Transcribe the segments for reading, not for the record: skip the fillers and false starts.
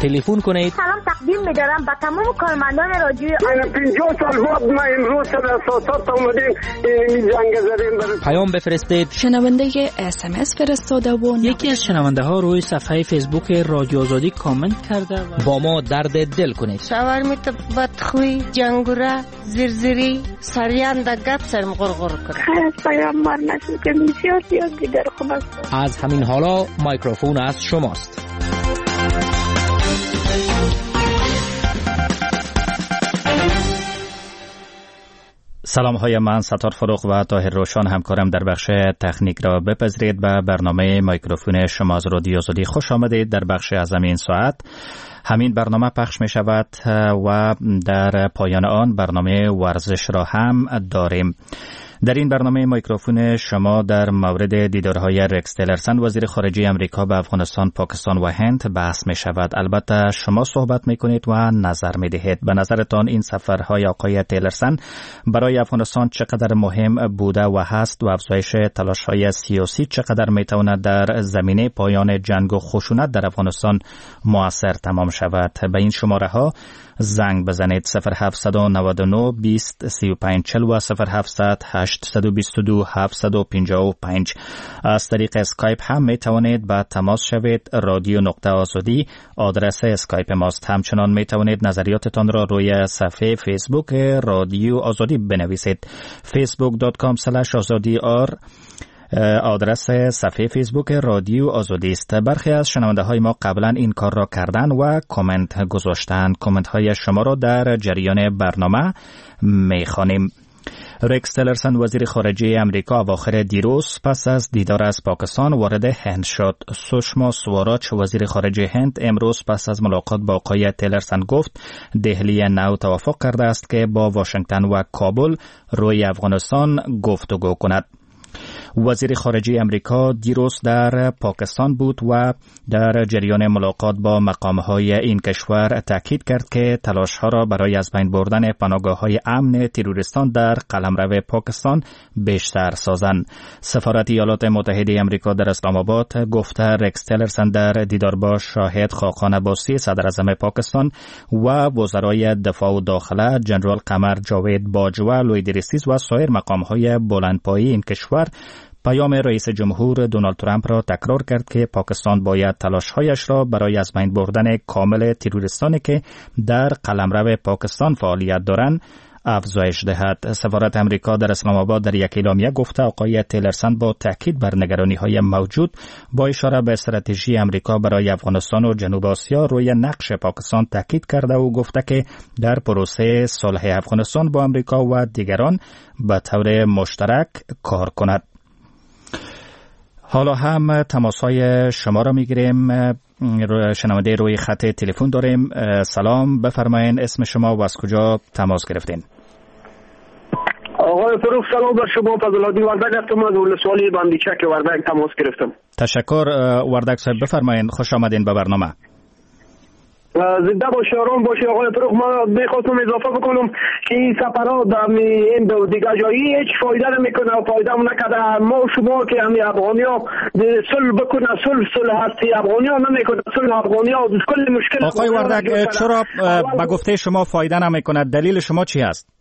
تلفن کنید. سلام تقدیم می‌دارم به تمام کارمندان رادیو. 50 سال بعد ما امروز سر اساسات اومدیم این جنگ زدیم. پیام بفرستید. شنونده SMS فرستاده و یکی از شنونده ها روی صفحه فیسبوک رادیو آزادی کامنت کرده و با ما درد دل کنید. شاورمیت بدخوی جنگوره زرزری سریان دا گپ سرم غرغر کنه. خیلی از پیامبر نشون که بسیار دیگر خوب است. از همین حالا مایکروفون از شماست. سلام های من ستار فروغ و طاهر روشن همکارم در بخش تکنیک را بپذیرید. به برنامه مایکروفون شما از رادیو آزادی خوش آمدید. در بخش از همین ساعت همین برنامه پخش می شود و در پایان آن برنامه ورزش را هم داریم. در این برنامه میکروفون شما در مورد دیدارهای رکس تیلرسن وزیر خارجه امریکا به افغانستان، پاکستان و هند بحث می شود. البته شما صحبت می کنید و نظر می دهید. به نظرتان این سفرهای آقای تیلرسن برای افغانستان چقدر مهم بوده و هست و افزایش تلاش‌های سیاسی چقدر می تواند در زمینه پایان جنگ و خشونت در افغانستان مؤثر تمام شود؟ به این شماره ها زنگ بزنید 0799 20 35 40 و 0700 822 755. از طریق اسکایپ هم می توانید با تماس شوید. رادیو نقطه آزادی آدرس اسکایپ ماست. همچنان می توانید نظریاتتان را روی صفحه فیسبوک رادیو آزادی بنویسید. facebook.com/azadi.r آدرس صفحه فیسبوک رادیو آزادی است. برخی از شنونده های ما قبلا این کار را کردن و کامنت گذاشتن. کامنت های شما را در جریان برنامه میخوانیم. رکس تیلرسن وزیر خارجه امریکا اواخر دیروز پس از دیدار از پاکستان وارد هند شد. سوشما سواراچ وزیر خارجه هند امروز پس از ملاقات با آقای تیلرسن گفت دهلی نو توافق کرده است که با واشنگتن و کابل روی افغانستان گفتگو کند. وزیر خارجه امریکا دیروز در پاکستان بود و در جریان ملاقات با مقام‌های این کشور تاکید کرد که تلاش‌ها را برای از بین بردن پناهگاه‌های امن تروریستان در قلمرو پاکستان بیشتر سازند. سفارت ایالات متحده امریکا در اسلام آباد گفته رکس تیلرسن در دیدار با شاهد خاقان عباسی صدر اعظم پاکستان و وزرای دفاع و داخله جنرال قمر جاوید باجوا، لوید ریستیز و سایر مقام‌های بلندپایه این کشور پیام رئیس جمهور دونالد ترامپ را تکرار کرد که پاکستان باید تلاش‌هایش را برای از بین بردن کامل تروریستانی که در قلمرو پاکستان فعالیت دارند افزایش دهد. سفارت امریکا در اسلام آباد در یک اعلامیه گفته آقای تیلرسن با تاکید بر نگرانی‌های موجود با اشاره به استراتژی امریکا برای افغانستان و جنوب آسیا روی نقش پاکستان تاکید کرده و گفته که در پروسه صلح افغانستان با امریکا و دیگران به طور مشترک کار کند. حالا هم تماس‌های شما را می‌گیریم. شنونده روی خط تلفن داریم. سلام، بفرمایید اسم شما و از کجا تماس گرفتین؟ آقای فروغ سلام بر شما. فضل‌الدین وردک هستم از ولسوالی بندیچک وردک تماس گرفتم. تشکر وردک صاحب، بفرمایید، خوش آمدین به برنامه. زنده باشی، آرام باشی آقای فروغ. ما می‌خواستم اضافه بکنم که این سفرها در این دیگه جایی هیچ فایده نمیکنه و فایده نکرده. ما شما که همین افغانیا صلح بکنه، صلح هستی افغانیا نمیکنه، صلح افغانیا کل مشکل. آقای وردک چرا به گفته شما فایده نمیکنه؟ دلیل شما چی است؟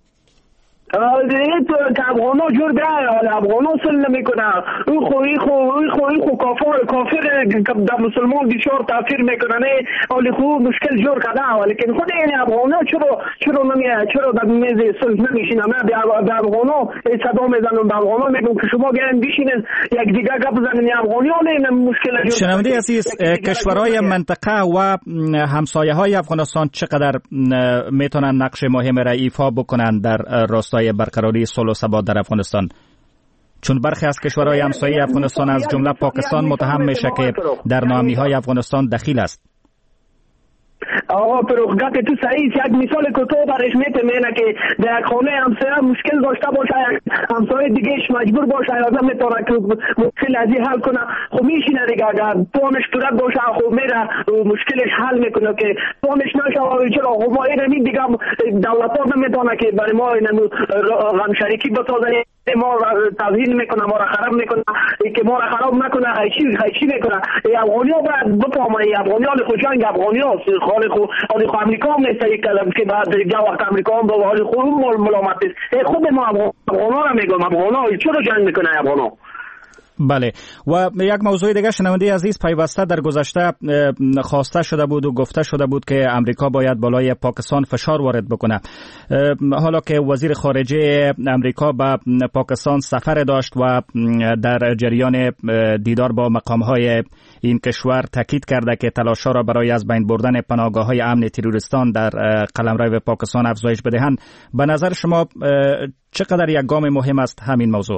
که افغانا جور بیایی، افغانا صلح نمیکنه. این خو کافر در مسلمان بسیار تاثیر میکنه. ولی خو مشکل جور کرده، ولیکن خود این افغانا چرا در میز صلح نمیشینه؟ من به افغانا صدا میزنم، به افغانا میگم که شما بیاین بشینین یک دیگه گپ بزنین. افغانیا نه مشکل جور. شنونده عزیز، کشورهای منطقه و همسایه‌های افغانستان چقدر میتونن نقش مهم را ایفا بکنن در راستای برقراری صلح و ثبات در افغانستان؟ چون برخی از کشورهای همسایه افغانستان از جمله پاکستان متهم میشه که در ناامنی‌های افغانستان دخیل است. آقا فروغ تو صحیح یک مثال کوتاه برش میتونه که در یک خانه همسایه مشکل داشته باشه، یک همسایه دیگهش مجبور باشه یا نمیتونه که مشکل از حل کنه. خب میشینه دیگه، اگر پامش پورت باشه خب میره مشکلش حل میکنه. که پامش نشه چرا خب ما این دیگه دولت‌ها نمیتونه که برای ما این غم شریکی بسازن. ما را توهین میکنه، ما را خراب میکنه، که ما را خراب نکنه هیچی میکنه. ای افغانیا باید بفهمه ای افغانیا خود جنگ افغانیا خالق خود امریکا هم نیست که بعد دیگه وقت امریکا هم به حال خود ملامت است. خود ما افغانا را میگم افغانا چرا جنگ میکنه افغانا؟ بله. و یک موضوع دیگه شنونده عزیز پیوسته در گذشته خواسته شده بود و گفته شده بود که امریکا باید بالای پاکستان فشار وارد بکنه. حالا که وزیر خارجه امریکا به پاکستان سفر داشت و در جریان دیدار با مقامهای این کشور تاکید کرده که تلاش‌ها را برای از بین بردن پناهگاه‌های امن تروریستان در قلمرو پاکستان افزایش بدهند، به نظر شما چقدر یک گام مهم است همین موضوع؟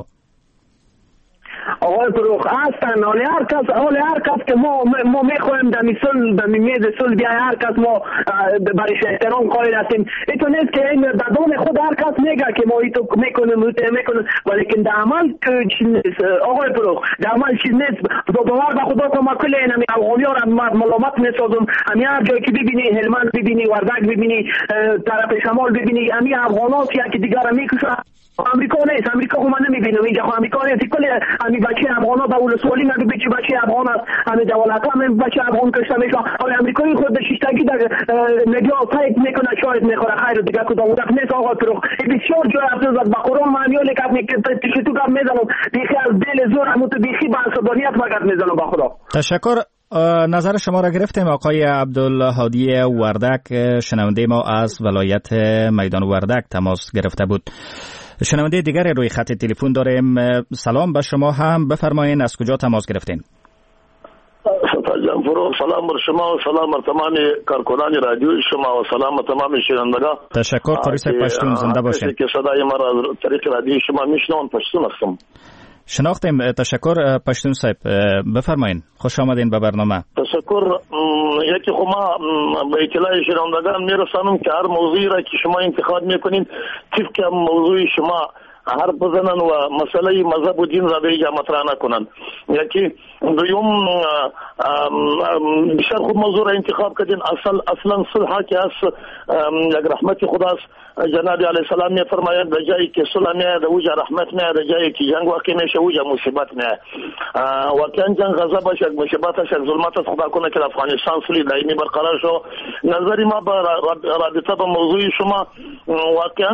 آقای فروخ هستن هر کس که ما میخوایم در میز صلح بیا، هر کس ما برایش احترام قائل هستیم. اینطور نیست که این در دون خود هر کس میگه که ما اینطور میکنیم ولیکن در عمل چیز نیست. آقای فروخ در عمل چیز نیست. باور به خدا کمک کنه این افغانی‌ها را ملامت میسازم. هر جایی که ببینی هلمند ببینی، وردک ببینی، طرف شمال ببینی، همین افغان‌ها که دیگر را میکشن. امریکا نیست، امریکا هم نمیبینم اینجا، امریکا نیست. کل همین بچه افغانا به اولسوالی نبی چه بچه افغان است، همین دولت هم بچه افغان کشته میشه. حالا امریکایی خود شیشتگی در مدیا تایپ میکنه، شاید میخوره خیر دیگه کدام وقت نیست. آقا فروخ بسیار جای افزود به قرآن معنیالی که تو کار میزنم بیخی از دل زور همون تو بیخی به عصبانیت مگرد میزنم به خدا. تشکر. نظر شما را گرفتیم. آقای عبدالهادی وردک شنونده ما از ولایت میدان وردک تماس گرفته بود. شنونده دیگر روی خط تلفن داریم. سلام به شما هم، بفرمایید از کجا تماس گرفتین؟ سلام بر شما و سلام بر تمام کارکنان رادیو شما و سلام بر تمام شنوندگان. تشکر. قاری صاحب پشتون زنده باشین. که صدای ما را از طریق رادیو شما میشنوم، پشتون هستم. شناختیم. تشکر پشتون صاحب، بفرمایید. خوش آمدین به برنامه. تشکر. یکی خو ما به اطلاع شنوندگان میرسانم که هر موضوعی را که شما انتخاب میکنین طبق موضوع شما حرف بزنن و مسئله مذهب و دین را به اینجا مطرح نکنن. یکی دویم بیشتر خود موضوع را انتخاب کردین. اصلا صلح که است یک رحمت خداست. جناب علیه السلام می فرماید در جایی که صلح میاد اوجا رحمت میاد، در جایی که جنگ واقع میشه اوجا مصیبت میاد. واقعا جنگ غضب است، مصیبت است، ظلمت است. خدا کنه که افغانستان صلح دائمی برقرار شو. نظری ما با رابطه با موضوع شما واقعا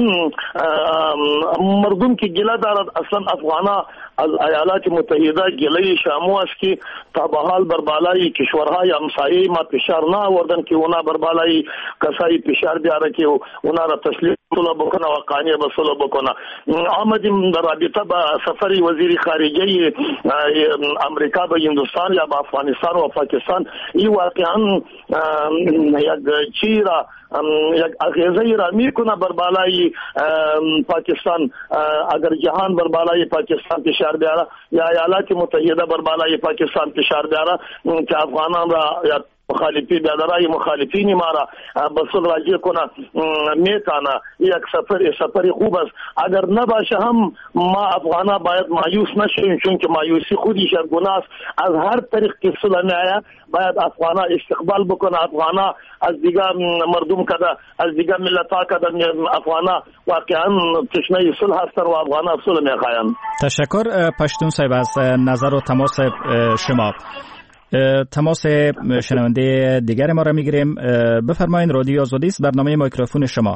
مردم که گله دارد اصلا افغانا از ایالات متحده گله شامو است که تا به حال بر بالای کشورهای همسایه ما فشار نه آوردن که اونا بر بالای کسایی فشار بیاره که اونا را تسلیم صلح بکنه و قانع به صلح بکنه. آمدیم در رابطه با سفر وزیر خارجه امریکا به هندوستان یا به افغانستان و پاکستان. این واقعا یک چی را یک اغیزه را میکنه بر بالای پاکستان. اگر جهان بر بالای پاکستان فشار بیاره یا ایالات متحده بر بالای پاکستان فشار بیاره که افغانان را یا مخالفی بیادرای مخالفین ما را به صلح راجع کنه میتانه. یک سفر خوب است. اگر نباشه هم ما افغانا باید مایوس نشیم، چون که مایوسی خودش گناه است. از هر طریق که صلح میآید باید افغانا استقبال بکنه. افغانا از دیگر مردم کده، از دیگر ملت ها کده، افغانا واقعا تشنه صلح هستن و افغانا صلح میخواین. تشکر پشتون صاحب از نظر و تماس شما. تماس شنونده دیگر ما را میگیریم. بفرمایید. رادیو آزادی است، برنامه میکروفون شما.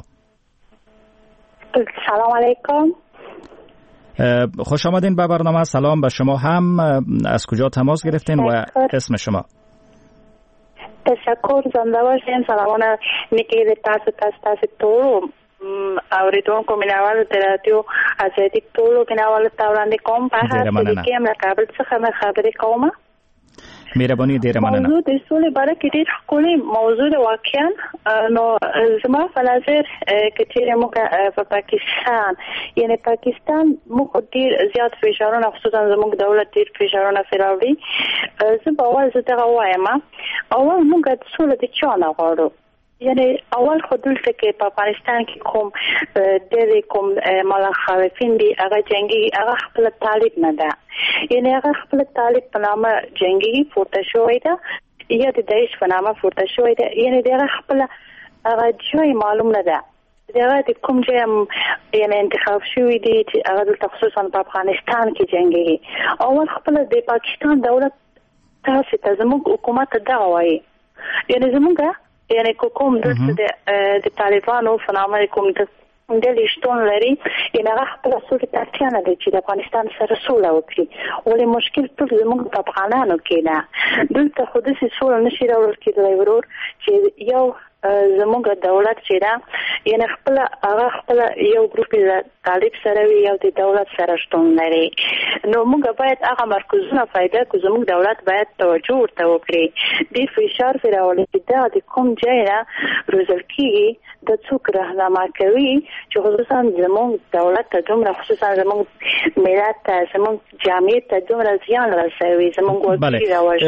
سلام علیکم. خوش آمدین به برنامه. سلام به شما هم. از کجا تماس گرفتین و اسم شما؟ تشکر. زنده باشین. سلامونه میگه تاسو ټول اوریدونکو مینوال د رادیو آزادي ټولو مینوال ته وړاندې کوم. په هر څه کې م کابل څخه خبرې کوم. مهرباني ډیره مننه. موضوع د سولې باره کې ډېر ښکلی موضوع ده واقعا. نو زما په نظر که چیرې موږ په پاکستان یعنی پاکستان موږ ډېر زیات فشارونه خصوصا زموږ دولت ډېر فشارونه پرې راوړي. زه به اول زه دغه وایم اول موږ د سولې د چا نه غواړو. یعنی اول خو دلته کې په افغانستان کې کوم ډېر کوم مخالفین دي هغه جنگي هغه خپل طالب نه ده. یعنی هغه خپل طالب په نامه جنگي پورته شوی ده یا د داعش په نامه پورته شوی ده. یعنی هغه خپل هغه جای معلوم نه ده. دغه د کوم ځای یعنی انتخاب شوی دی چې هغه خصوصا په افغانستان کې جنگي اول خپل د پاکستان دولت تاسو ته زموږ حکومت دغه وایي یعنی زموږ یعنی کوم د طالبانو فنامه کوم د لشتون لري ان هغه خپل څه ترتیب نه دی چې د افغانستان سره سوله وکړي ولې مشکل ټول زموږ په افغانانو کې نه دلته خو د سوله نشي راوړل کېدای ورور چې یو زموږ دولت چې دا یعنی خپل یو ګروپ د طالب سره وي یو د دولت سره شتون لري نو موږ باید هغه مرکزونه پیدا کړو زموږ دولت باید توجه ورته وکړي د فشار راوړل چې دا د کوم ځای نه روزل کېږي د څوک راهنما کوي چې خصوصا زموږ دولت ته دومره خصوصا زموږ ملت ته زموږ جامعه ته دومره زیان رسوي زموږ وګړي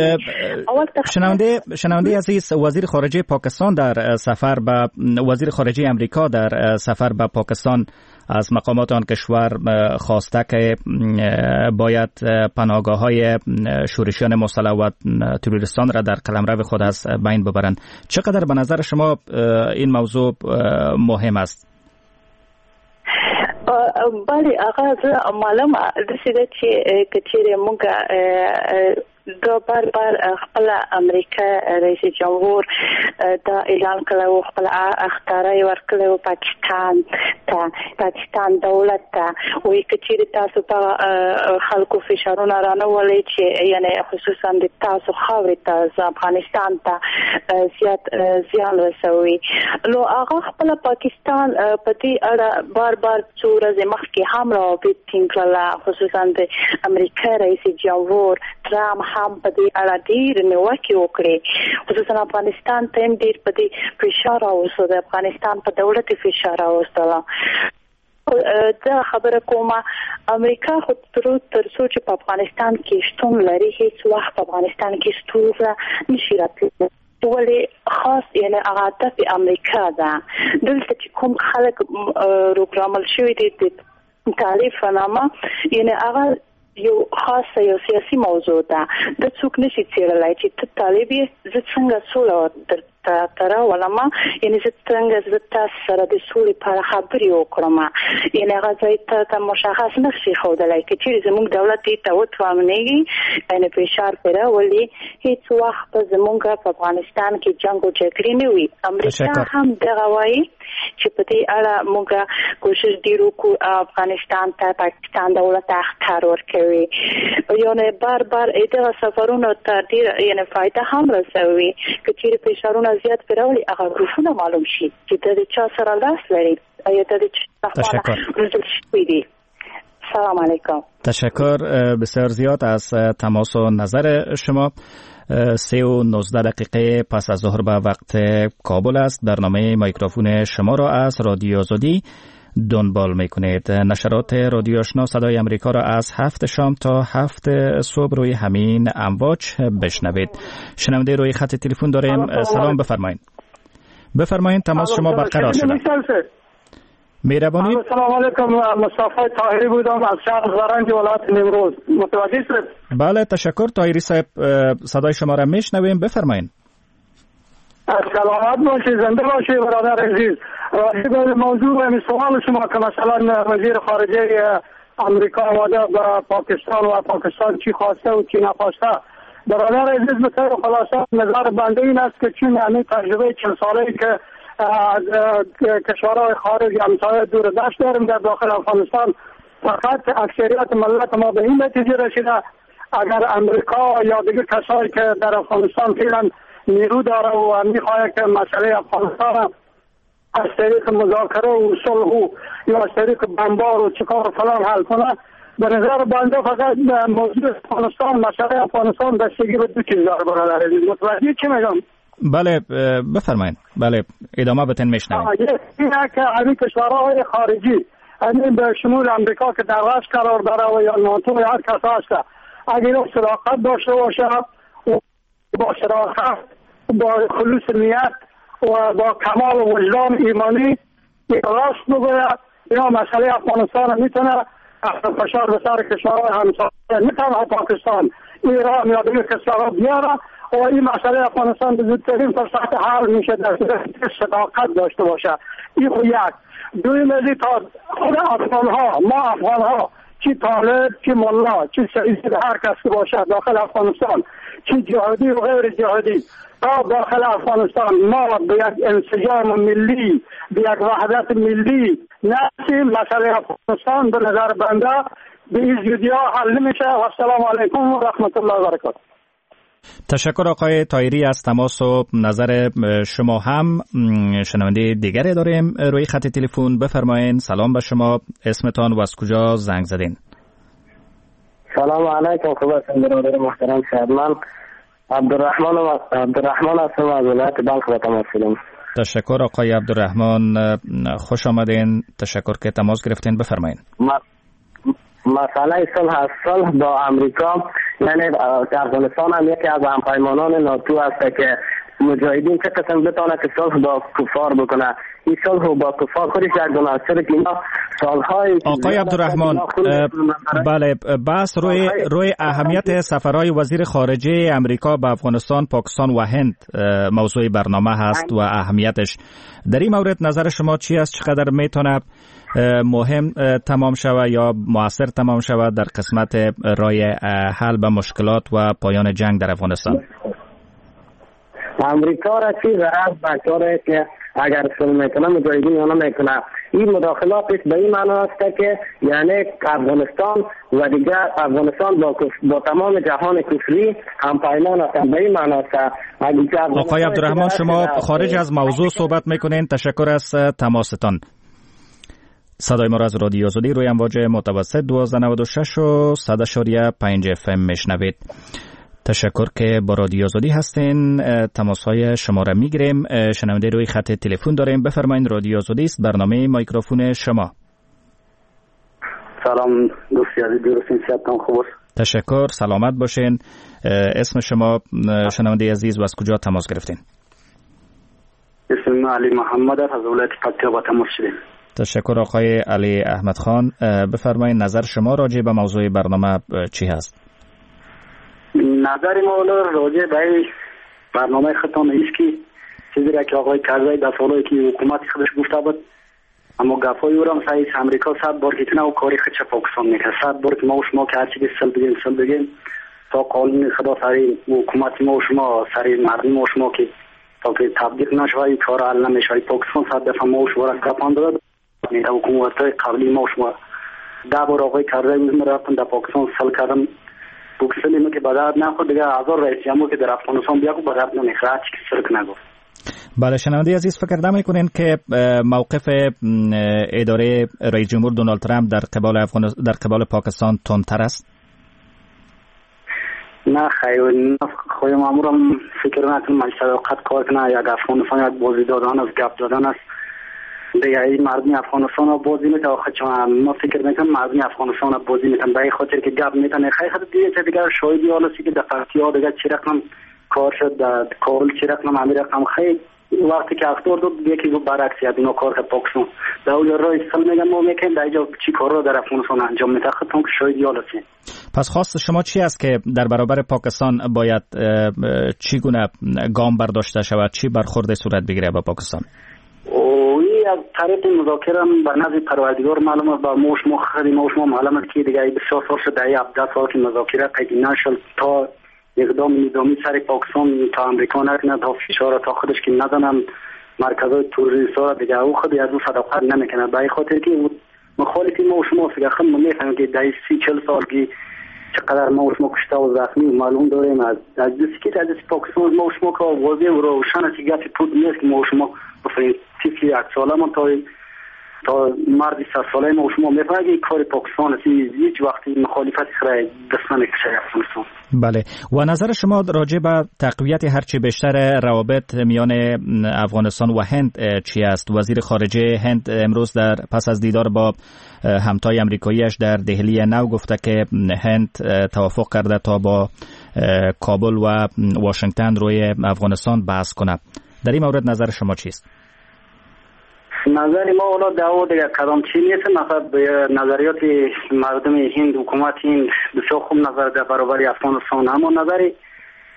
راوړي شنونده عزیز وزیر خارجه پاکستان در سفر به وزیر خارجه امریکا در سفر به پاکستان از مقامات آن کشور خواسته که باید پناهگاه‌های شورشیان مسلح و تروریستان را در قلمرو خود از بین ببرند. چقدر به نظر شما این موضوع مهم است؟ بله هغه معلومه ده چې کچېره موږ دا بار خپل امریکا رئیس جمهور دا اعلان کړو خپل اختیاري ورکړو پاکستان دولت ته وایي چې تاسو په خلکو فشارونه رانهولې چې یعنی خصوصا د تاسو خاورې ته افغانستان ته زیان رسوي نو هغه خپل پاکستان په دې اړه بار څو ورځې مخکې هم راوبې ټینګلا خصوصا د امریکا رئیس جمهور ترامپ هم په دې اړه ډېر نیوکې وکړې خصوصا افغانستان ته هم ډېر په دې فشار راوستو د افغانستان په دولت فشار راوستله دا خبره کومه امریکا خو تر څو چې په افغانستان کې شتون لري هیڅ وخت په افغانستان کې ستونزه نشي راتللی ولې خاص یعنی هدف امریکا ده دلته چې کوم خلک روګرامل شوی دي د طالب فنامه یعنی هغه یو خاصه یو سیاسي موضوع ده د څوک نشي څیړلای چې ته طالب یې زه څنګه سوله تر ولما یعنی زه څنګه تاسو سره د سولې په خبرې وکړم یعنی هغه ځای ته مشخص نشي ښودلای چې زموږ دولت ته وتوامنېږي یعنی فشار پر ولې هیڅ وخت زموږ په افغانستان کې جنگ او جګړې نه وي امریکا هم دغه وایي چې په دې اړه موږ کوشش ډیرو کو افغانستان ته پاکستان دولت اختیار ورکوي یعنی بار دغه سفرونو ته ډیر یعنی فائدہ هم رسوي چې فشارونه زیات پرولي هغه ګروپونه معلوم شي چې د چا سره لاس لري یا د چا سلام علیکم. تشکر بسیار زیاد از تماس و نظر شما. 3:19 پس از ظهر به وقت کابل است. برنامه میکروفون شما را از رادیو آزادی دنبال میکنید. نشرات رادیو آشنا صدای امریکا را از 7 شام تا 7 صبح روی همین امواج بشنوید. شنونده روی خط تلفن داریم. سلام بفرمایید تماس شما برقرار شده. مهربانی. سلام علیکم. مصطفی طاهری بودم از شهر زرنج ولایت نیمروز. متوجه شدید؟ بله تشکر طاهری صاحب، صدای شما را میشنویم. بفرمایید. سلامت باشید، زنده باشید برادر عزیز. راجع به موضوع سوال شما که مثلا وزیر خارجه امریکا آمده به پاکستان و پاکستان چی خواسته و چی نخواسته، برادر عزیز به طور خلاصه نظر بنده این است که چون یعنی تجربه 40 ساله‌ای که از کشورهای خارج همسایه دور دست داریم در داخل افغانستان، فقط اکثریت ملت ما به این نتیجه رسیده اگر امریکا یا دیگر کسایی که در افغانستان فعلا نیرو داره و میخواد که مسئله افغانستان از طریق مذاکره و صلح یا از طریق بمبار و چیکار و فلان حل کنه، به نظر بنده فقط موضوع افغانستان، مسئله افغانستان بستگی به دو چیز داره برادر عزیز. متوجه چی میگم؟ بله بفرمایید. بله ادامه بتن میشنویم. اینه که همین کشورهای خارجی همین به شمول امریکا که در رأس قرار داره و یا ناتو یا هر کس هست، اگر صداقت داشته باشه و با صداقت با خلوص نیت و با کمال وجدان ایمانی راست بگوید، یا مسئله افغانستان میتونه فشار به سر کشورهای همسایه نه تنها پاکستان، ایران یا دیگر کشورها بیاره و این مسئله افغانستان به زودترین فرصت حل میشه در صورت صداقت داشته باشه. این خو یک. دویم از تا خود افغانها، ما افغانها، چی طالب، چی ملا، چی سعید، هر کس که باشه داخل افغانستان، چی جهادی و غیر جهادی، تا داخل افغانستان ما به یک انسجام ملی، به یک وحدت ملی نسیم، مسئله افغانستان به نظر بنده به این زودی ها حل نمیشه. و السلام علیکم و رحمت الله و برکاته. تشکر آقای طاهری از تماس و نظر شما. هم شنونده دیگری داریم روی خط تلفن. بفرمایید. سلام به شما، اسمتان و از کجا زنگ زدین؟ سلام علیکم. خوب هستم برادر محترم صاحب. من عبدالرحمن هستم از ولایت بلخ و تماس شدم. تشکر آقای عبدالرحمن، خوش آمدین. تشکر که تماس گرفتین. بفرمایید. مسئله صلح با امریکا، یعنی افغانستان هم یکی از همپیمانان ناتو است که مجاهدین چه قسم بتونه که صلح با کفار بکنه. این صلح با کفار خودش یک گناه که اینا سالهای. آقای عبدالرحمن، بله، بحث روی اهمیت سفرهای وزیر خارجه امریکا به افغانستان، پاکستان و هند موضوع برنامه هست و اهمیتش. در این مورد نظر شما چی است؟ چقدر میتونه مهم تمام شود یا مؤثر تمام شود در قسمت رای حل به مشکلات و پایان جنگ در افغانستان؟ امریکا را چی غرض بکاره که اگر صلح میکنه مجاهدین یا نمیکنه. این مداخلاتش به این معنی است که یعنی افغانستان و دیگر افغانستان با تمام جهان کفری همپیمان است. به این معنی است. آقای عبدالرحمن، شما خارج از موضوع صحبت میکنین. تشکر از تماستان. صدای ما را از رادیو آزادی روی امواج متوسط 1296 و 100.5 FM میشنوید. تشکر که با رادیو آزادی هستین. تماس‌های شما را میگیریم. شنونده روی خط تلفن داریم. بفرمایید. رادیو آزادی است، برنامه میکروفون شما. سلام دوستی عزیز، درستین؟ صحتتان خوب است؟ تشکر، سلامت باشین. اسم شما شنونده عزیز و از کجا تماس گرفتین؟ اسم من علی محمد است، از ولایت پکتیا با تماس شدیم. تشکر آقای علی احمد خان. بفرمایید نظر شما راجع به موضوع برنامه چی هست؟ نظر ما راجع به برنامه خودتان است که چیزی را که آقای کرزی در سالایی که حکومت خودش گفته بود، اما گپای او را هم صحیح. امریکا 100 بار که او کاری خودش پاکستان میکنه، 100 بار که ما و شما که هرچی سل بگیم تا قانون خدا سری حکومت ما و شما سری مردم ما و شما که تا که تبدیل نشوی کار حل نمیشه. پاکستان 100 دفعه ما و شما را گپان داد. در حکومت قبلی ما و شما 10 بار آقای کرزی رفتن در پاکستان سل کردن. بوکسلی ما که بدرد نخود دیگه هزار رئیس جمهور که در افغانستان بیا که بدرد نمیخواد هرچی که سرک نگفت. بله، شنونده عزیز، فکر نمی‌کنین که موقف اداره رئیس جمهور دونالد ترامپ در قبال پاکستان تندتر است؟ نه خیر، خواهی مامورم فکر نکنم من صداقت کار کنه. یک افغانستان یک بازی دادن از گپ دادن است. دیگه این مردم افغانستان ها بازی میتونه. آخه چون ما فکر میکنم مردم افغانستان ها بازی میتونه به این خاطر که گپ میتونه. خیلی خیلی دیگه چه دیگه شاهدی حالا سی که در پکتیا دیگه چی رقم کار شد، در کابل چی رقم امیر رقم خیلی وقتی که اختار دو یکی رو برعکس یاد اینا کار که پاکستان در اول رای سال میگن ما میکنیم در اینجا چی کار رو در افغانستان انجام میده. خودتون که شاهدی حالا سی. پس خواست شما چی است که در برابر پاکستان باید چگونه گام برداشته شود، چی برخورد صورت بگیره با پاکستان؟ از طریق مذاکره به نزد پروردگار معلومه، با موش مخری موش ما معلومه که دیگه بسیار سال شده 17 سال که مذاکره قید نشد تا اقدام نظامی سر پاکستان تا امریکا نکنه، تا فشار تا خودش که نزنن مرکزهای تروریستی را دیگه او خودی از اون صداقت نمیکنه. به این خاطر که مخالفی ما و شما فکر خود میفهمیم که در 30-40 سال که چقدر ما و شما کشته و زخمی معلوم داریم. از دستی که از پاکستان ما و شما که واضح و روشن است که گپی پود نیست که ما و شما بفرین تیفی 1 ساله من تا مردی 100 ساله ما و شما میفهمیم که کار پاکستان است. هیچ وقتی مخالفت خرای دست نمیکشه افغانستان. بله، و نظر شما راجع به تقویت هرچی بیشتر روابط میان افغانستان و هند چی است؟ وزیر خارجه هند امروز در پس از دیدار با همتای امریکاییش در دهلی نو گفته که هند توافق کرده تا با کابل و واشنگتن روی افغانستان بحث کنه. در این مورد نظر شما چیست؟ نظر ما اولا دعوا دیگه کدام چی نیست. مثلا به نظریات مردم هند، حکومت هند بسیار خوب نظر در برابر افغانستان، اما نظر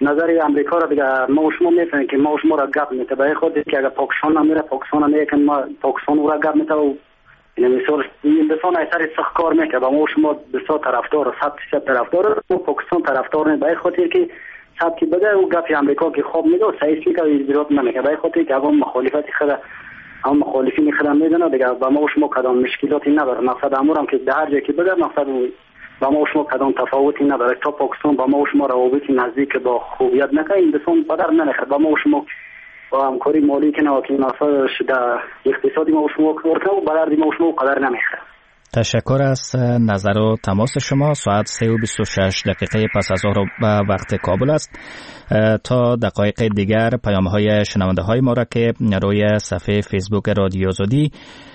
نظر امریکا را دیگه ما و شما میفهمیم که ما و شما را گپ میته برای خود که اگر پاکستان نمیره پاکستان میگه که ما پاکستان را گپ میته و این مثال هندوستان ایسر سخت کار میکنه با ما و شما بسیار طرفدار 100% طرفدار و پاکستان طرفدار نه برای خاطر که صد که بده و گپ امریکا که خوب میگه صحیح میگه و اجرات نمیکنه برای خاطر که اون مخالفت خود هم مخالفین خودم میدونه دیگه با ما و شما کدام مشکلاتی نداره مقصد امورم که در هر جایی که بده مقصد با ما و شما کدام تفاوتی نداره تا پاکستان با ما و شما روابط نزدیک با خوبیت نکنه این بسون پدر نمیخواد با ما و شما با همکاری مالی که نواکی ناسا شده اقتصادی ما و شما کار کنه و بلردی ما و شما قدر نمیخواد. تشکر از نظر و تماس شما. ساعت 3:26 پس از ظهر وقت کابل است. تا دقایق دیگر پیام‌های شنونده های ما را که روی صفحه فیسبوک رادیو آزادی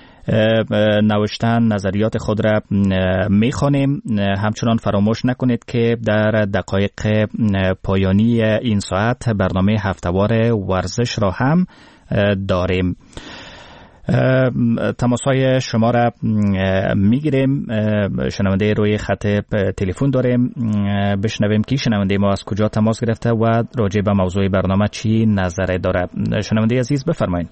نوشتن نظریات خود را می‌خوانیم. همچنان فراموش نکنید که در دقایق پایانی این ساعت برنامه هفته‌وار ورزش را هم داریم. تماس‌های شما را میگیریم. شنونده روی خط تلفن داریم. بشنویم که شنونده ما از کجا تماس گرفته و راجع به موضوع برنامه چی نظر داره. شنونده عزیز بفرمایید.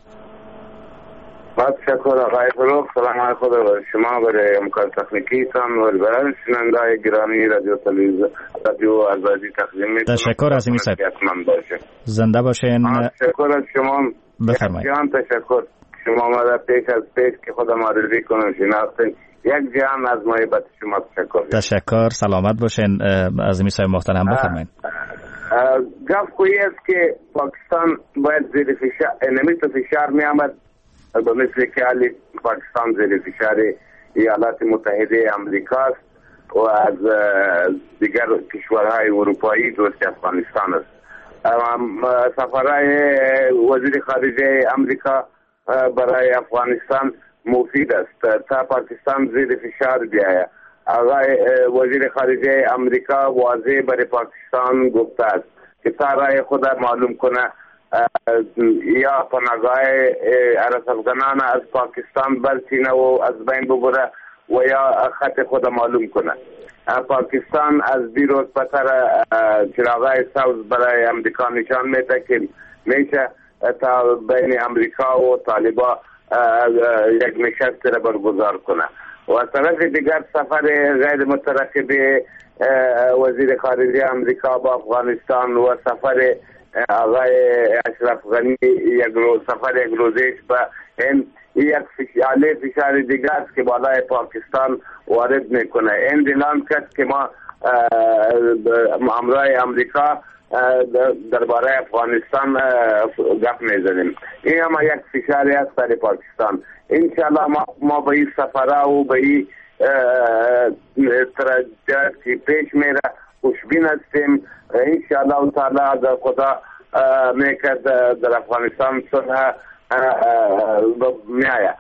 تشکر آقای فروخ. سلام خود شما برای امکان تکنیکی تان و برای شنونده گرامی رادیو آزادی تقدیم می‌کنم. تشکر از این صاحب. زنده باشین. تشکر از شما. بفرمایید. تشکر شما ما را پیش از پیش که خودم معرفی کنم شناختین. یک جهان از محبت شما تشکر. سلامت باشین از این صاحب محترم. بفرمایید. گفت کوئی است که پاکستان باید زیر فشار نمیت فشار می آمد به مثل که حالی پاکستان زیر فشار ایالات متحده امریکا است و از دیگر کشورهای اروپایی دوست افغانستان است. سفرهای وزیر خارجه امریکا برای افغانستان مفید است تا پاکستان زیر فشار بیاید. آقای وزیر خارجه امریکا واضح برای پاکستان گفته است که تا رای خود معلوم کنه یا پناهگاه عرص افغانان از پاکستان برچینه و از بین ببره و یا خط خود معلوم کنه. پاکستان از دیروز پتر چراغای سبز برای امریکا نشان میده که میشه تا بین امریکا و طالبان یک نشست را برگزار کنه. و از طرف دیگر سفر غیر مترقب وزیر خارجه امریکا با افغانستان و سفر آقای اشرف غنی سفر یک روزش به این یک فشار دیگر است که بالای پاکستان وارد میکنه. این اعلام کرد که ما همراه امریکا درباره افغانستان گپ میزنیم. این هم یک فشاری است برای پاکستان. انشاءالله ما به این سفرها و به این ترجیحات که پیش میره خوشبین هستیم. انشاءالله تعالی در خدا میکرد در افغانستان صلح میآید.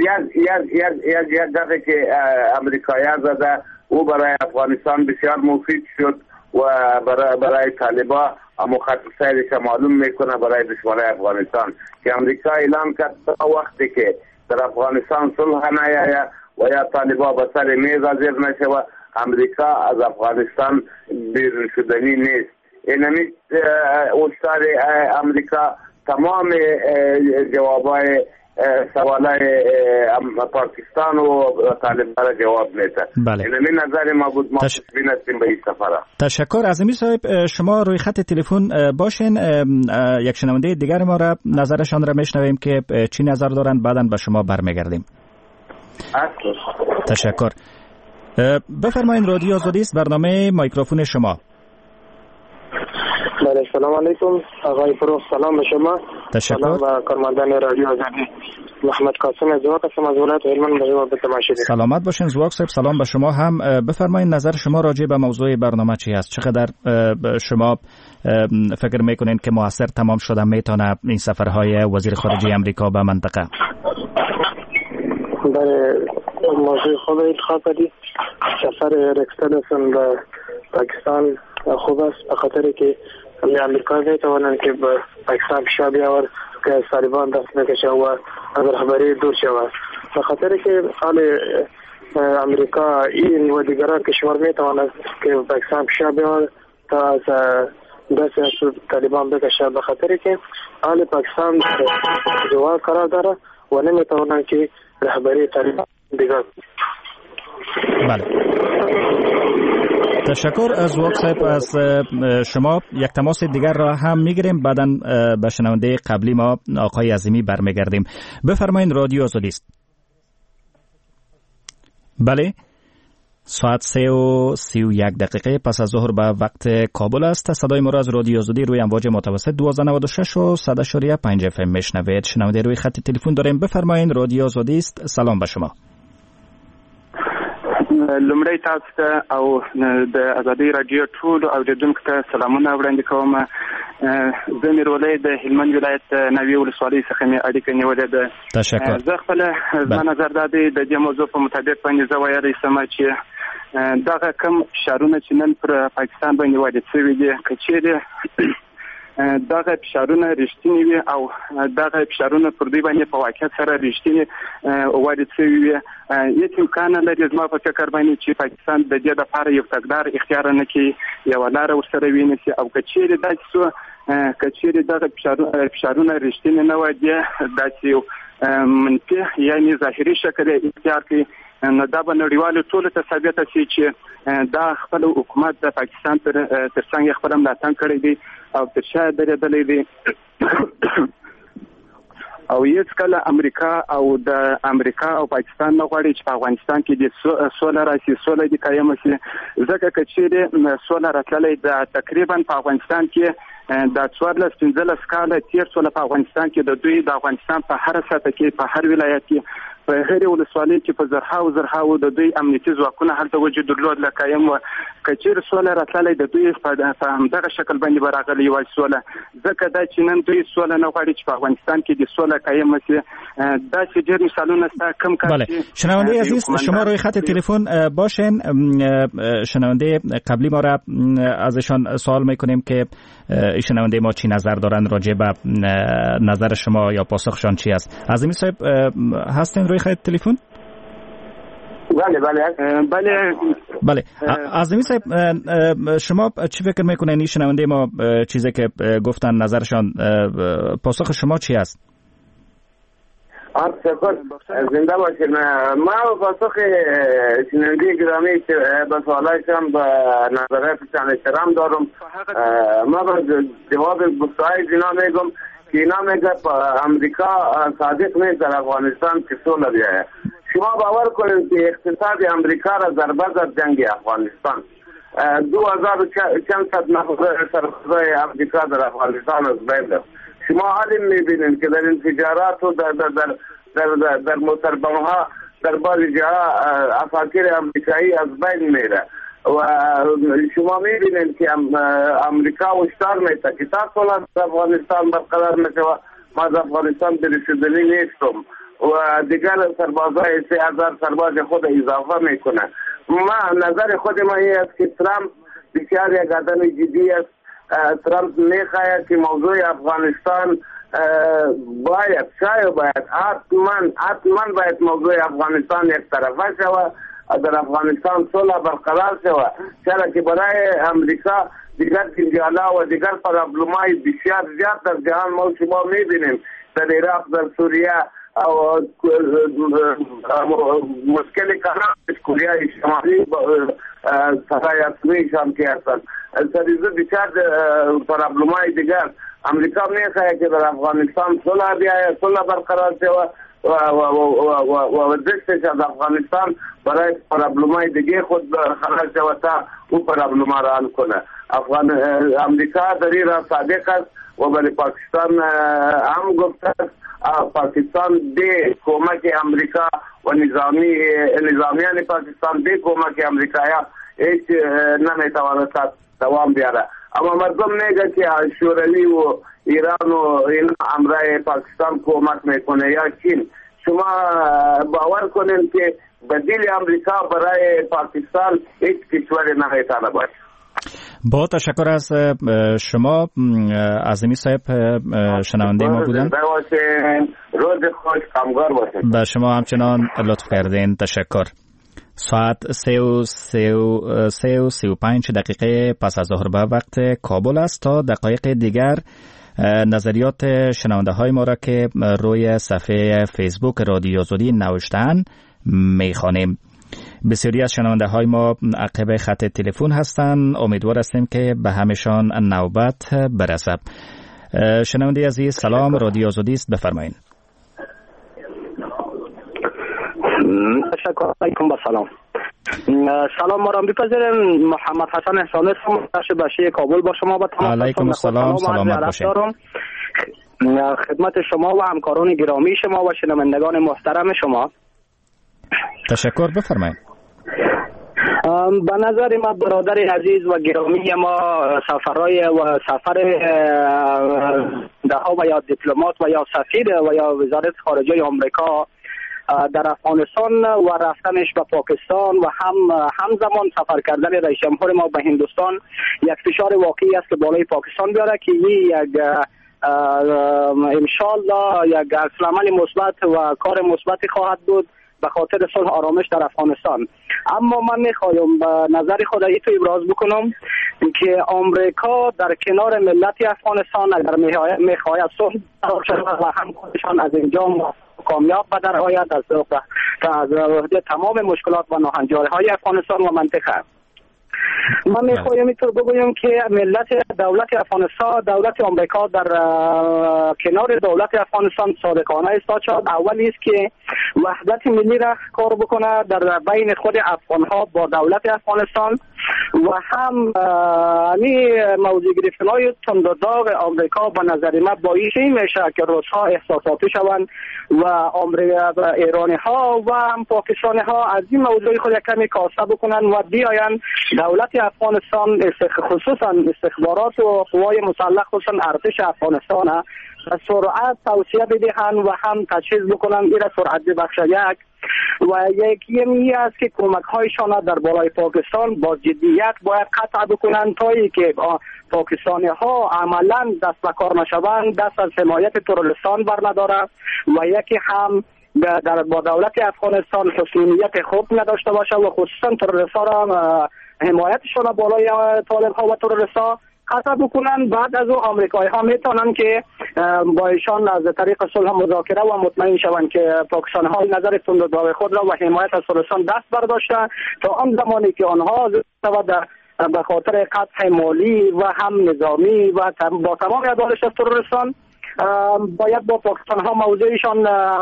یک دفعه که امریکایان زده او برای افغانستان بسیار مفید شد و برای طالبان مخصصایش معلوم میکنه برای دشمنای افغانستان که امریکا اعلام کرد تا وقتی که در افغانستان صلح نیاید و یا طالبان به سر میز حاضر نشود امریکا از افغانستان بیرون شدنی نیست. اینمی هشدار امریکا تمام جوابای سوالای پاکستان و طالبان را جواب میده. بله. اینمی نظر ما بود. ما خوشبین هستیم به این سفر. تشکر. عظیمی صاحب شما روی خط تلفن باشین. یک شنونده دیگر ما را نظرشان را میشنویم که چی نظر دارن بعداً به شما برمیگردیم. تشکر. بفرمایید رادیو آزادی است برنامه میکروفون شما. بله سلام علیکم آقای فروخ. سلام به شما. تشکر. سلام و کارمندان رادیو آزادی. محمد قاسم از زواک هستم از ولایت هلمند به تماشا. سلامت باشین زواک صاحب. سلام به شما هم. بفرمایید نظر شما راجع به موضوع برنامه چی است؟ چقدر شما فکر میکنین که موثر تمام شده میتونه این سفرهای وزیر خارجه امریکا به منطقه؟ بله موضوع خوب انتخاب کردید. سفر رکستلسون به پاکستان خوب است به خاطر که امریکا میتوانند که به پاکستان فشار بیاورد که طالبان دست بکشه و از رهبری دور شود. به خاطر که حال امریکا این و دیگر کشور میتواند که پاکستان فشار بیاورد تا از دست از طالبان بکشه، به خاطر که اهل پاکستان جوان قرار داره و نمیتونن که رهبری طالبان دیگر. بله، تشکر از وقت صاحب. از شما یک تماس دیگر را هم میگیریم، بعداً به شنونده قبلی ما آقای عظیمی برمیگردیم. بفرمایید، رادیو آزادی است. بله، ساعت 3:31 پس از ظهر به وقت کابل است. صدای ما را از رادیو آزادی روی امواج متوسط 1296 و 100.5 FM میشنوید. شنونده روی خط تلفن داریم. بفرمایید، رادیو آزادی است. سلام به شما. لمړی تاسو ته او د ازادي رادیو ټول اوریدونکو ته سلامونه وړاندې کوم. زه میرولې د هلمند ولایت نوی ولسوالۍ څخه مې اړیکه نیولې ده. تشکر. زه خپل نظر د دې موضوع په مطابق باندې زه وایلی سم چې دغه کم فشارونه چې نن پر پاکستان باندې وارد شوي دي، که چیرې دغه فشارونه رښتینی وي او دغه فشارونه پر دوی باندې په واقعیت سره رښتینی وارد شوي وي، هیڅ امکان نه لري زما په فکر باندې چې پاکستان د دې لپاره یو تګدار اختیار نه کړي، یوه لاره ورسره وینیسي. او که چیرې داسې شو، که چیرې دغه فشارونه رښتینی نه وای دي، داسې یو منفي یعنې ظاهري شکل اختیار کړي، نو دا به نړیوالو ټولو ته ثابته شي چې دا خپل حکومت د پاکستان تر څنګ خپل ملاتړ کړی دی او تر شا درېدلی دی. او هیڅ کله امریکا او د امریکا او پاکستان نه غواړي چې په افغانستان کې د سوله راشي، سوله دې قایم شي. ځکه که چیرې سوله راتللی د تقریبا په افغانستان کې د 14-15 کاله تیر سوله په افغانستان کې د دوی د افغانستان په هر سطح کې، په هر ولایت کې، په هر ولسوالۍ کې په زرهاو د دوی امنیتي ځواکونه هلته وجود درلود لکه یم. که چیرې سوله راتللی د دوی په همدغه شکل باندې به راغلی وای سوله. ځکه دا چې نن دوی سوله نه غواړي چې په افغانستان کې د سوله قایم شي. داسې ډېر مثالونه شته. کم کار شنونده عزیز، شما روی خط تلفن باشین. شنونده قبلی ما را ازشان سوال میکنیم که شنونده ما چی نظر دارن راجع به نظر شما یا پاسخشان چی است. عظیمی صاحب هستین روی خط تلفن؟ بله. عظیمی صاحب، شما چی فکر میکنین این شنونده ما چیزی که گفتن نظرشان، پاسخ شما چی است؟ تشکر، زنده باشید. ما پاسخ شنونده گرامی به سوالایشان به نظراتشان احترام دارم. ما به جواب گفته‌های اینا میگم که اینا میگه امریکا صادق نیست در افغانستان که سوله بیایه. شما باور کنید که اقتصاد امریکا را ضربه زد جنگ افغانستان. 2000 نفر سربازای امریکا در افغانستان از بین رفت. شما حالی میبینید که در انفجارات و در موتربم‌ها در بعضی جاها افاکر امریکایی از بین میره و شما میبینید که امریکا هشدار میده که تا سوله در افغانستان برقرار نشه. ما در افغانستان برسیدنی نیستم و دیگر سربازای 3000 سرباز خود اضافه میکنه. ما نظر خود ما این است که ترامپ بسیار یک آدم جدی است. ترامپ میخواهد که موضوع افغانستان باید حتما باید موضوع افغانستان یک طرفه شود، در افغانستان صلح برقرار شود، چرا که برای امریکا دیگر جنجالا و دیگر پرابلمای بسیار زیاد در جهان ما شما میبینیم، در عراق، در سوریه او مشکل کانال کوریای شمالی سرای اصلی شام که هستند. سریزه بسیار پرابلمای دیگر امریکا میخواهد که در افغانستان صلح بیاید، صلح برقرار شود و دستش از افغانستان برای پرابلمای دیگه خود خلاص شود تا اون پرابلما را حل کنه. امریکا در این را صادق است و برای پاکستان هم گفته است پاکستان به کمک امریکا و نظامیان پاکستان به کمک امریکایا هیچ نمیتواند دوام بیاره. اما مردم میگه که شوروی و ایران و این امرای پاکستان کمک میکنه یا چین. شما باور کنین که بدیل امریکا برای پاکستان هیچ کشوری نمیتونه باشه. با تشکر از شما. عظیمی صاحب شنونده ما بودن. روز خوش، کامگار باشید. به شما همچنان لطف کردین. تشکر. ساعت 3:35 دقیقه پس از ظهر به وقت کابل است. تا دقایق دیگر نظریات شنونده های ما را که روی صفحه فیسبوک رادیو آزادی نوشتن میخوانیم. بسیاری از شنونده های ما عقب خط تلفن هستند. امیدوار هستیم که به همشان نوبت برسد. شنونده عزیز سلام، رادیو آزادی است، بفرمایید. تشکر علیکم. با سلام ما را بپذیریم. محمد حسن احسانی هستم، باشی کابل با شما. با تمام علیکم السلام، سلامت باشید. خدمت شما و همکاران گرامی شما و شنوندگان محترم شما. تشکر، بفرمایید. به نظر ما برادر عزیز و گرامی ما سفر ده و یا دیپلمات و یا سفیر و یا وزارت خارجه آمریکا در افغانستان و رفتنش به پاکستان و همزمان سفر کردن رئیس جمهور ما به هندوستان یک فشار واقعی است که بالای پاکستان بیاره که یک انشالله یک عکس‌العمل مثبت و کار مثبتی خواهد بود به خاطر صلح آرامش در افغانستان. اما من میخوایم به نظر خود ایتو ابراز بکنم که آمریکا در کنار ملت افغانستان اگر میخواهد صلح و هم خودشان از اینجا کامیاب به در آید از تمام مشکلات و ناهنجاری های افغانستان و منطقه. من میخوایم اینطور بگویم که دولت افغانستان، دولت آمریکا در کنار دولت افغانستان صادقانه است. اولی است که وحدت ملی را کار بکنه در بین خود افغانها با دولت افغانستان و هم موضوع گرفتن‌های تند و داغ آمریکا به نظر من باعث میشه که روس‌ها احساساتی شوند و ایرانی‌ها و هم پاکستانی‌ها از این موضوع خود کمی کاسته بکنن و بیاین دولت افغانستان خصوصا استخبارات و قوای مسلح خصوصا ارتش افغانستان به سرعت توصیه بدهند و هم تجهیز بکنن این را سرعت ببخشه. یک و یکی می است که کمک هایشان در بالای پاکستان با جدیت باید قطع بکنن تا اینکه پاکستانی ها عملا دست به کار نشوند، دست از حمایت تروریستان بر نداره و یکی هم با دولت افغانستان حسنیت خوب نداشته باشه و خصوصا تروریستان را حمایتشان بالای طالب ها و تروریستا قطع بکنن. بعد از او آمریکایی ها میتونن که با ایشان از طریق صلح مذاکره و مطمئن شوند که پاکستان ها نظر تند و داغ خود را و حمایت از تروریستان دست برداشتن تا آن زمانی که آنها به خاطر قطع مالی و هم نظامی و با تمام ادارش از تروریستان باید با پاکستان ها موضوعشان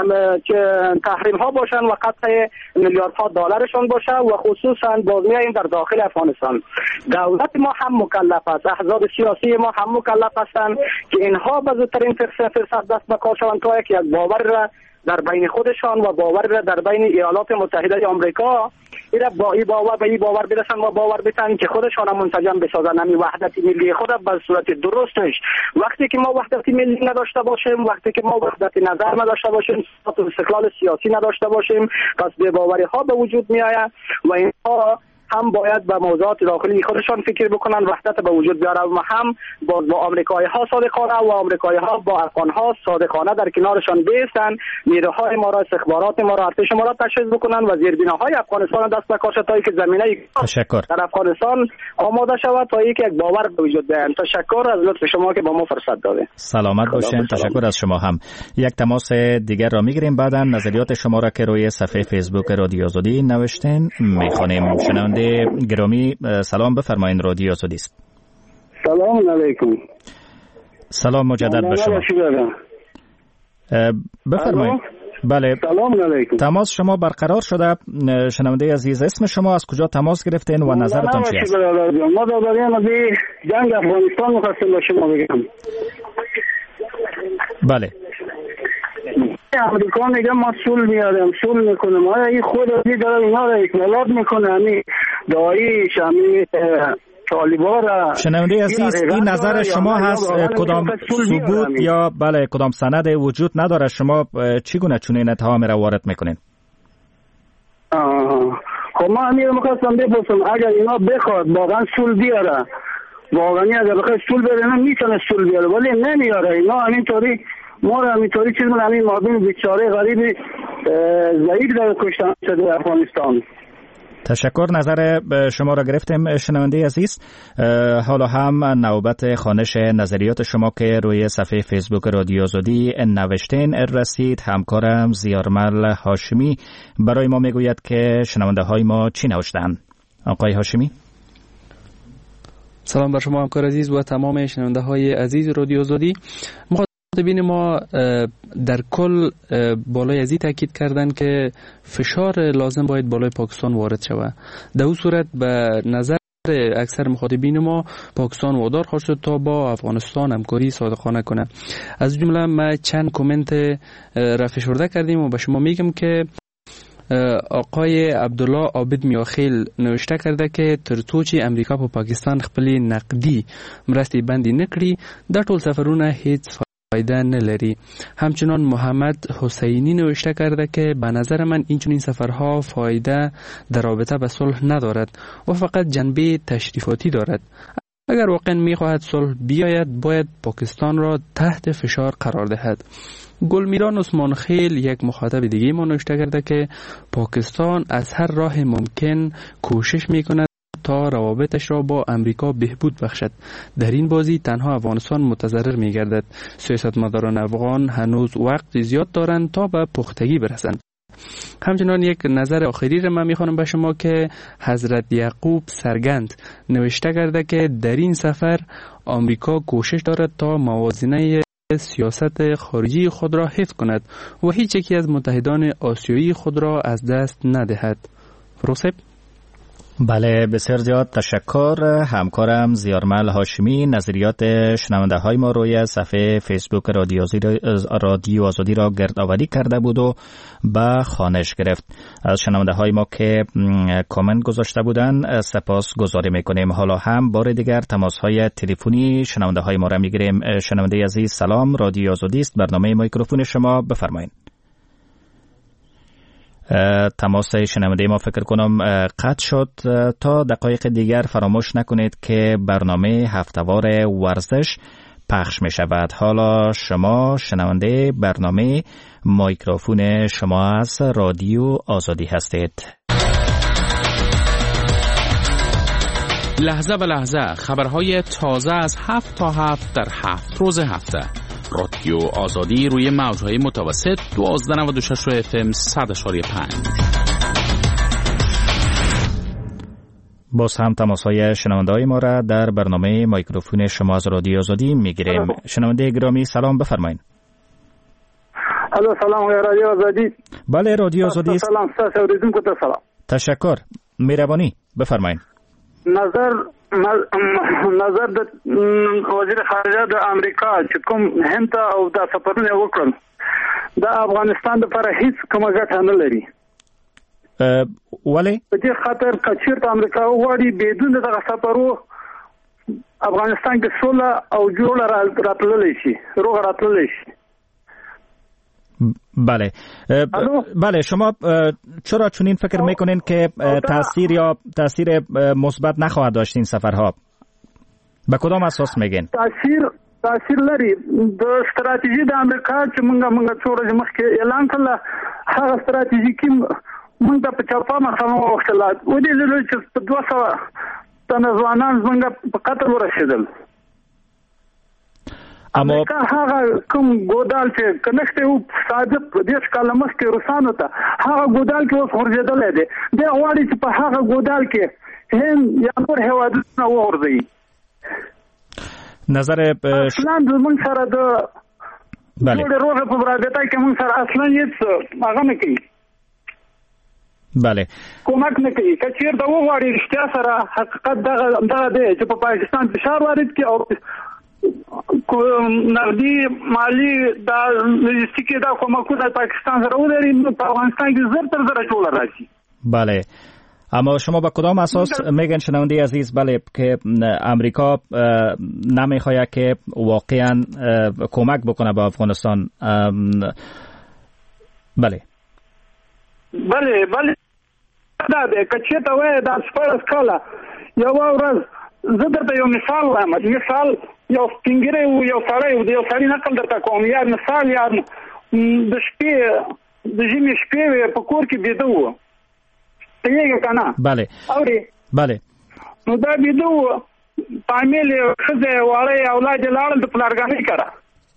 تحریم ها باشن و قطع میلیاردها دلارشان باشه و خصوصا بازمیاییم در داخل افغانستان. دولت ما هم مکلف است، احزاب سیاسی ما هم مکلف هستند که اینها به زودترین فرصت دست به کار شوند تا یک باور را در بین خودشان و باور را در بین ایالات متحده آمریکا با این باور برسن و باور بتن که خودشان منسجم بسازن همین وحدت ملی خود به صورت درستش. وقتی که ما وحدت ملی نداشته باشیم، وقتی که ما وحدت نظر نداشته باشیم، استقلال سیاسی نداشته باشیم، پس بی‌باوری ها به وجود می آید و اینها هم باید به موضوعات داخلی خودشان فکر بکنن، وحدت به وجود بیاره و هم با آمریکایی ها صادقانه و آمریکایی ها با افغان ها صادقانه در کنارشان بیستن، نیروهای ما را، استخبارات ما را، ارتش ما را تجهیز بکنن و زیربناهای افغانستان دست به کار شود تا اینکه زمینه در افغانستان آماده شود تا اینکه یک باور به وجود بیاید. تشکر از لطف شما که با ما فرصت داده. سلامت باشین. تشکر از شما هم. یک تماس دیگر را میگیریم، بعدا نظریات شما را که روی صفحه فیسبوک رادیو آزادی نوشتین میخوانیم. شنونده گرامی سلام، بفرمایید، رادیو آزادی است. سلام علیکم. سلام مجدد به شما. بفرمایید. بله، سلام علیکم. تماس شما برقرار شده. شنونده عزیز اسم شما، از کجا تماس گرفتین و نظرتون چی است؟ ما درباره جنگ افغانستان می‌خواستیم با شما بگم. بله. امریکا میگه ما صلح میاریم، صلح میکنیم. آیا این خود ازی داره اینا را اکمالات میکنه؟ همین داعش، همین طالبان را. شنونده عزیز، این نظر شما هست؟ کدام ثبوت یا بله کدام سند وجود نداره؟ شما چگونه چنین اتهام را وارد میکنین؟ خب ما همین میخواستم بپرسم اگر اینا بخواد واقعا صلح بیاره، واقعا اگر بخواد صلح بیاره میتونه صلح بیاره، ولی نمیاره. اینا همینطوری ما را همینطوری چیز من همین مردم بیچاره غریب ضعیف در کشتن شده افغانستان. تشکر. نظر شما را گرفتیم شنونده عزیز. حالا هم نوبت خوانش نظریات شما که روی صفحه فیسبوک رادیو آزادی نوشتین رسید. همکارم زیارمل هاشمی برای ما میگوید که شنونده های ما چی نوشتن. آقای هاشمی. سلام بر شما همکار عزیز و تمام شنونده های عزیز رادیو آزادی. مخاطبین ما در کل بالای ازی تاکید کردن که فشار لازم باید بالای پاکستان وارد شود. در اون صورت به نظر اکثر مخاطبین ما پاکستان وادار خواهد شد تا با افغانستان همکاری صادقانه کنه. از جمله ما چند کامنت را فشرده کردیم و به شما میگم که آقای عبدالله عابد میاخیل نوشته کرده که ترتوچی امریکا په پاکستان خپلی نقدی مرستی بندی نکړي دا ټول سفرونه هیڅ فایده نه لري. همچنان محمد حسینی نوشته کرده که به نظر من این سفرها فایده در رابطه به صلح ندارد و فقط جنبه تشریفاتی دارد. اگر واقعا میخواهد صلح بیاید باید پاکستان را تحت فشار قرار دهد. گلمیران عثمان خیل یک مخاطب دیگه ما نوشته کرده که پاکستان از هر راه ممکن کوشش میکند تا روابطش را با امریکا بهبود بخشد. در این بازی تنها افغانستان متضرر میگردد. سیاستمداران افغان هنوز وقت زیاد دارند تا به پختگی برسند. همچنان یک نظر آخری را من میخوانم به شما که حضرت یعقوب سرگند نوشته کرده که در این سفر آمریکا کوشش دارد تا موازنه سیاست خارجی خود را حفظ کند و هیچ یکی از متحدان آسیایی خود را از دست ندهد. فروسب؟ بله، بسیار زیاد تشکر. همکارم زیارمل هاشمی نظریات شنونده های ما روی صفحه فیسبوک رادیو آزادی را گردآوری کرده بود و به خوانش گرفت. از شنونده های ما که کامنت گذاشته بودن سپاس گزاری میکنیم. حالا هم بار دیگر تماس های تلفنی شنونده های ما را میگیریم. شنونده عزیز سلام، رادیو آزادی است، برنامه میکروفون شما، بفرمایید. تماس شنونده ما فکر کنم قطع شد. تا دقایق دیگر فراموش نکنید که برنامه هفتهوار ورزش پخش می شود. حالا شما شنونده برنامه میکروفون شما از رادیو آزادی هستید. لحظه به لحظه خبرهای تازه از 7 تا 7 در 7 روز هفته. رادیو آزادی روی موج‌های متوسط 1296 FM 100.5. باز هم تماس‌های شنونده‌های ما را در برنامه میکروفون شما از رادیو آزادی می‌گیریم. شنونده گرامی سلام، بفرمایید. الو سلام رادیو آزادی. بله رادیو آزادی. سلام تاسو اوریدونکو ته سلام. تشکر. مهربانی بفرمایید. نظر د وزیر خارجه د امریکا چې کوم هند او د سفرونه وکړل د افغانستان لپاره هیڅ کومه ګټه نه لري. ولی په دې خاطر کچیر ته امریکا وغواړي بدون دغه سفرو افغانستان کې سوله او جوړه راتللی شي، روغ راتللی شي. بله بله، شما چرا چنین فکر میکنین که تاثیر مثبت نخواهد داشت این سفرها؟ به کدام اساس میگین؟ تاثیر لري. د استراتیژي د امریکا چې موږ څو ورځې مخکې اعلان کړل، هغه استراتیژي کې موږ په چاپا مخامخ وختلات و دې له چې 200 تنه ځوانان موږ په قتل ورسېدل. امریکا هغه کوم ګودال چې کنيشته او صادق دیش کاله مخکې روسانو ته هغه ګودال کې اوس ورجدل دي. د غواړي چې په هغه ګودال کې هند یا نور هوادونه ورځي. نظر اصلا موږ سره د ټول روغه په رابطه کې موږ سره اصلا هیڅ هغه نه کوي. بله کومک نه کوي. کچیر دا وغواړي رښتیا سره حقیقت دغه دی چې په پاکستان فشار وارد کړي او نقدي مالی دا لوجستیکي دا کومکونه پاکستان سره ولري، په افغانستان کې زر تر زر ټول راځي. بله، اما شما با کدام اساس میگن شنونده عزیز بله که امریکا نمیخواد که واقعا کمک بکنه به افغانستان؟ بله دا د کچته وای د سپارس کاله یو ورځ زه درته یو مثال وایم. مثال یو سپینګری و یو سړی و، د یو سړي نقل درته کوم. یا مثال یا د شپې د ژمي شپې په کور کې بیده و، پیږه کنه بله اوري بله نو دا بيدو فامیل خزه واړی اولاد لاړل د پلارګانی کرا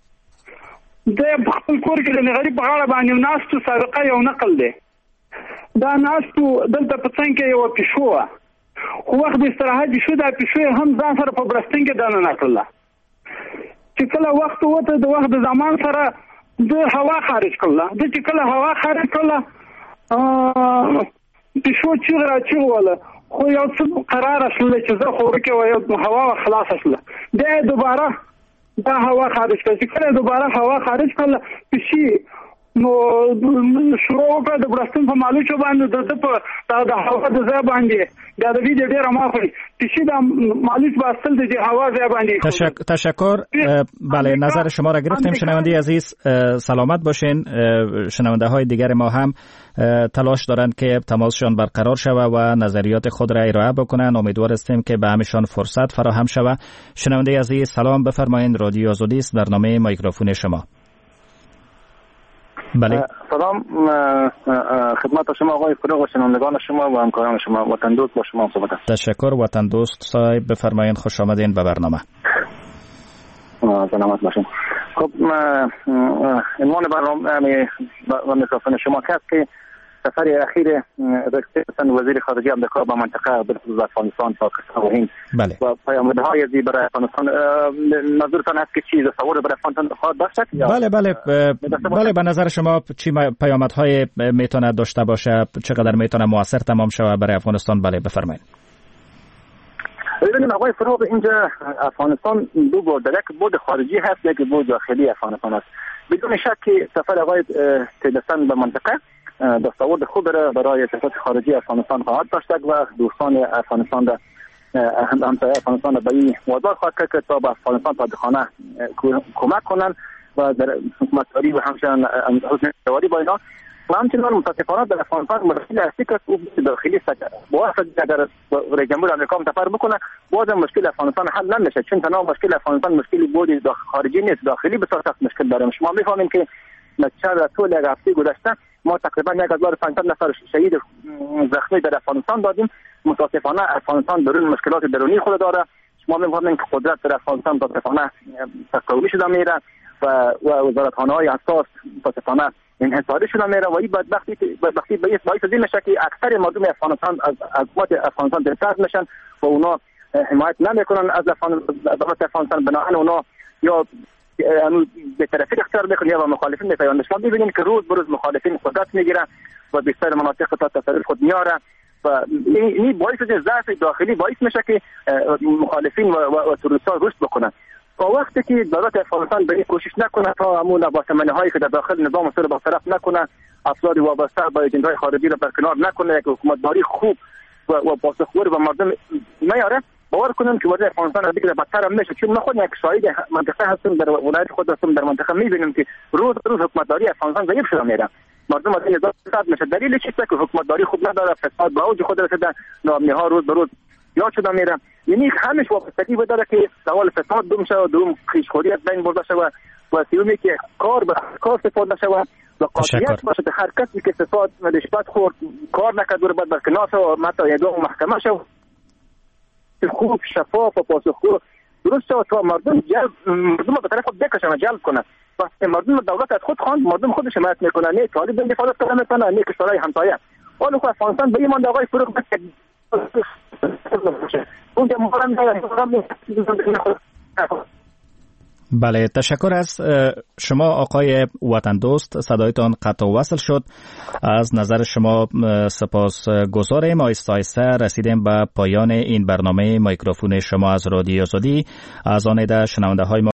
د خپل کور کې د غریب په غاړه باندې ناستو سابقه یو نقل دی دا ناستو دلته په څنګه کې یو پښو خو وخت استراحت شو دا پښو هم ځان سره په برستنګ کې دانه نکړه چې کله وخت وته د وخت د زمان سره د هوا خارج کړه د چې کله هوا خارج کړه پښو چې راچو ولا خو یو څه قرار شول چې زه خو کې هوا خلاص شول د دوباره دا هوا خارج کړه چې کله دوباره هوا خارج کړه پښې نو شروع کړه د برستون په مالوچو باندې د هوا د ځای باندې دا د ویډیو ډیر ماخلي چې دا مالوچ باستل د هوا ځای باندې تشکر. بله نظر شما را گرفتیم. شنونده عزیز سلامت باشین. شنونده های دیگر ما هم تلاش دارند که تماسشان برقرار شود و نظریات خود را ارائه بکنند. امیدوار هستیم که به همشان فرصت فراهم شود. شنونده عزیز سلام بفرمایید. رادیو آزادی است، برنامه مایکروفون شما. بله سلام خدمت شما آقای فروغ و شنوندگان شما و همکاران شما. وطن دوست با شما صحبت است. تشکر. وطن دوست صاحب بفرمایید. خوش آمدین به برنامه. سلامت باشین. خب عنوان برنامه و میکروفون شما کس که سفر اخیر رئیس وزیر خارجه آمریکا به منطقه بخصوص افغانستان، پاکستان و هند بله. و پیامدهای ازی برای افغانستان نظرتان است که چی تصور برای افغانستان خواهد داشت؟ بله به نظر شما چی پیامدهای میتونه داشته باشه، چقدر میتونه موثر تمام شود برای افغانستان؟ بله بفرمایید. ببینید آقای فروغ، اینجا افغانستان دو بود، یک بود خارجی هست، یک بود داخلی افغانستان است. بدون شک که سفر آقای تیلرسن به منطقه دستاورد خوب برای سیاست خارجی افغانستان خواهد داشت و دوستان افغانستان را همسایه افغانستان را به این وادار خواهد کرد که تا به افغانستان پادخانه کمک کنند و در حکومتداری و همچنین حسن جواری با اینا و همچنین متاسفانه در افغانستان مشکل اصلی که داخلی است. باید اگر رئیس جمهور آمریکا سفر بکنه باز مشکل افغانستان حل نمیشه، چون تنها مشکل افغانستان مشکلی بود خارجی نیست، داخلی بسیار سخت مشکل داریم. شما میفهمین که نتیجه طول یک هفته گذشته ما تقریبا 1500 نفر شهید زخمی در افغانستان دادیم. متاسفانه افغانستان درون مشکلات درونی خود داره. شما می‌بینید که قدرت در افغانستان متاسفانه تقویت شده میره و وزارتخانه‌های اساس متاسفانه انحصاری شده میره و این بدبختی باعث این میشه که اکثر مردم افغانستان از حکومت افغانستان دلسرد میشن و اونا حمایت نمیکنن از دولت افغانستان. بنابراین اونا یا به طرفی اختیار میکنه یا مخالفین میپیوندن. شما میبینید که روز به روز مخالفین قدرت میگیرن و بیشتر مناطق تا تصرف خود میاره و این باعث ضعف داخلی باعث میشه که مخالفین و تروریست‌ها رشد بکنن. تا وقتی که دولت افغانستان به این کوشش نکنه تا همون باسمانهایی که در داخل نظام سر برطرف نکنه، افراد وابسته به ایجنت‌های خارجی را برکنار نکنه، یک حکومتداری خوب و پاسخگوی و مردم میاره، باور کنم که وضع افغانستان از دیگه بدتر میشه. چون ما خود یک شاهد منطقه هستیم، در ولایت خود هستیم، در منطقه میبینیم که روز روز حکومتداری افغانستان ضعیف شده میره. مردم از این نظام صد میشه. دلیل چیه که حکومتداری خوب نداره، فساد به اوج خود رسیده، ناامنی‌ها روز به روز زیاد شده میره. یعنی همش وابستگی داره که سوال فساد دوم شه و دوم خویشخوری از بین برده شه و سیومی که کار استفاده شه و قاطعیت باشه. هر کسی که فساد و رشوت خورد کار نکرد رو بعد برکنار شه و متا اعدام محکمه شه خوب شفاف و پاسخگو درست شد تا مردم به طرف خود بکشن جلب کنن. وقتی مردم دولت از خود خواند مردم خودش حمایت میکنن، نه طالب حفاظت کنه میکنن، نه کشورهای همسایه. حالا خود افغانستان به این مانده آقای فروغ بله تشکر از شما آقای وطن دوست. صدایتان قطع و وصل شد. از نظر شما سپاس گذاریم. آهسته آهسته رسیدیم به پایان این برنامه مایکروفون شما از رادیو آزادی. از آن شنونده های